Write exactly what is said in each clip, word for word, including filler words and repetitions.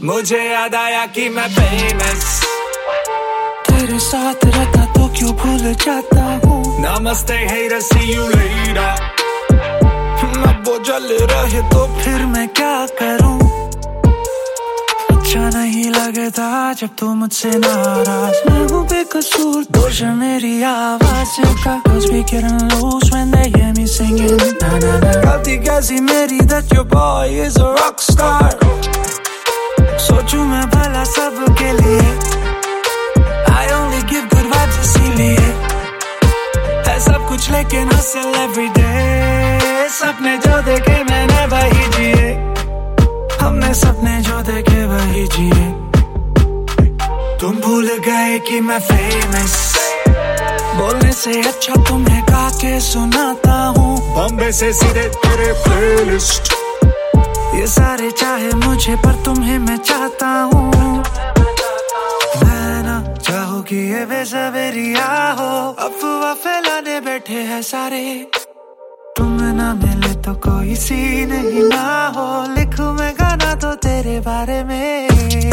मुझे याद आया कि मैं फेमस तेरे साथ रहता तो क्यों भूल जाता हूँ। नमस्ते haters, see you later। अब वो जल रहे तो फिर मैं क्या करूँ। अच्छा नहीं लगता जब तू मुझसे नाराज। मैं हूँ बेकसूर, दोष है मेरी आवाज का। Cause we getting loose when they hear me singing na na na। गलती कैसी मेरी that your boy is a rock star। सोचूं मैं भला सबके लिए, I only give good vibes इसीलिए। है सब कुछ लेकिन hustle every day। सपने जो देखे मैंने वही जिए, हमने सपने जो देखे वही जिए। तुम भूल गए कि मैं फेमस, बोलने से अच्छा तुम्हें गा के सुनाता हूँ। बॉम्बे से सीधे तेरे प्लेलिस्ट, ये सारे चाहे मुझे पर तुम्हें मैं चाहता हूँ। मैं ना चाहूँ कि ये बेसबरिया हो, अफवाह फैलाने बैठे हैं सारे। तुम ना मिले तो कोई सीन ही ना हो, लिखूं मैं गाना तो तेरे बारे में।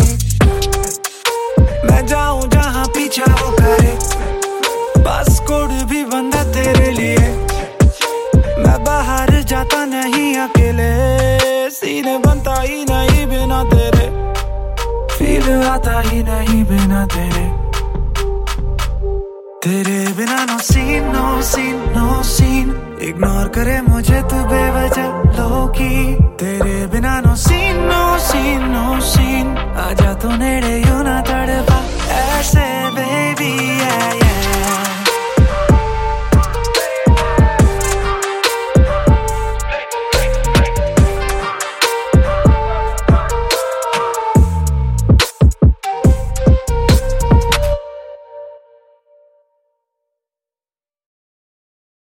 मैं जाऊं जहां पीछा वो करे, पासपोर्ट भी बंदा तेरे लिए। मैं बाहर जाता नहीं अकेले, सीने बनता ही नहीं बिना तेरे, फील आता ही नहीं बिना तेरे। तेरे बिना no scene no scene no scene, ignore करे मुझे तू बेवजह लोकी। तेरे बिना no scene no scene no scene, आजा तू नेड़े यूं ना तड़पा।